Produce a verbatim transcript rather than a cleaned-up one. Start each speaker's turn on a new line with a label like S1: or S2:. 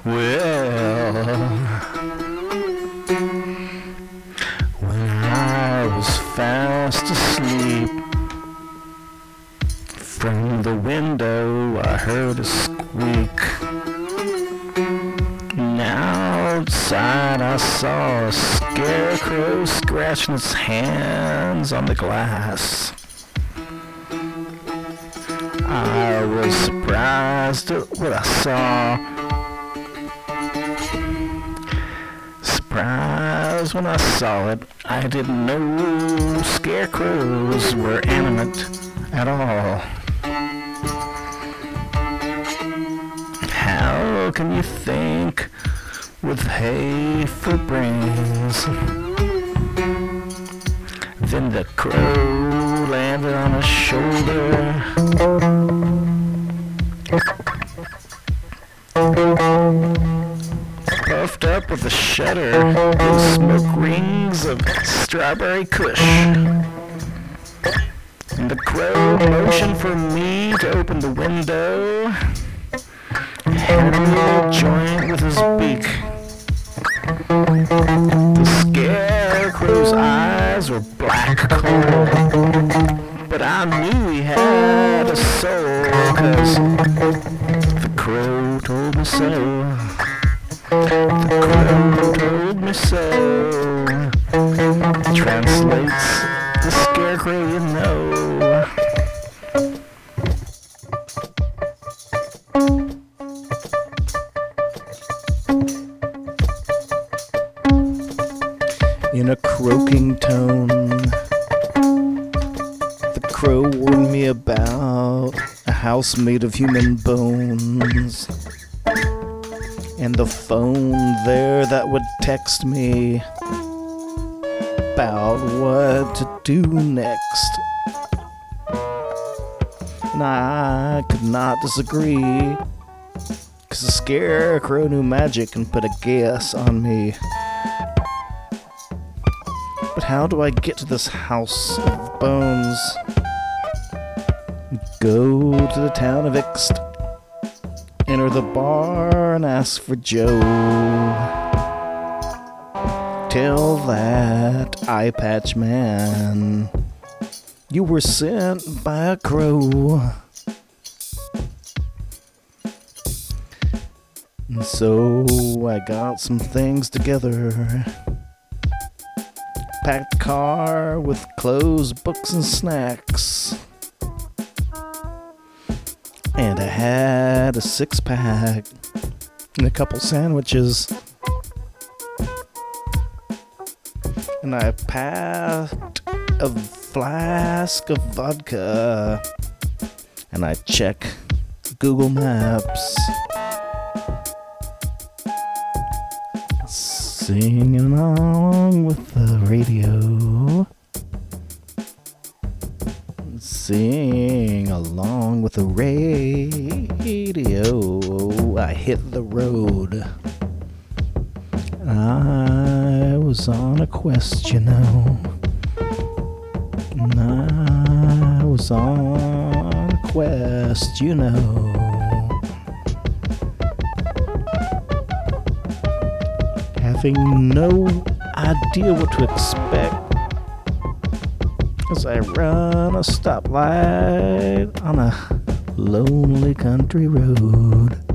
S1: Well, when I was fast asleep, from the window I heard a squeak. Now outside I saw a scarecrow scratching its hands on the glass. I was surprised at what I saw. Surprised when I saw it. I didn't know scarecrows were animate at all. How can you think with hay for brains? Then the crow landed on his shoulder. Puffed up with a shudder and smoke rings of strawberry kush. And the crow motioned for me to open the window. Had a little joint with his beak. The scarecrow's eyes were black coal, but I knew he had a soul, 'cause the crow told me so. The crow told me so. Translates the scarecrow you know. In a croaking tone, the crow warned me about a house made of human bones, and the phone there that would text me about what to do next. And I could not disagree, 'cause the scarecrow knew magic and put a guess on me. But how do I get to this house of bones? Go to the town of Ixt, enter the bar and ask for Joe. Tell that eye patch man you were sent by a crow. And so I got some things together. Packed car with clothes, books, and snacks. And I had a six-pack and a couple sandwiches. And I packed a flask of vodka. And I check Google Maps. Singing along with the radio. Sing along with the radio. I hit the road. I was on a quest, you know. I was on a quest, you know. Having no idea what to expect as I run a stoplight on a lonely country road.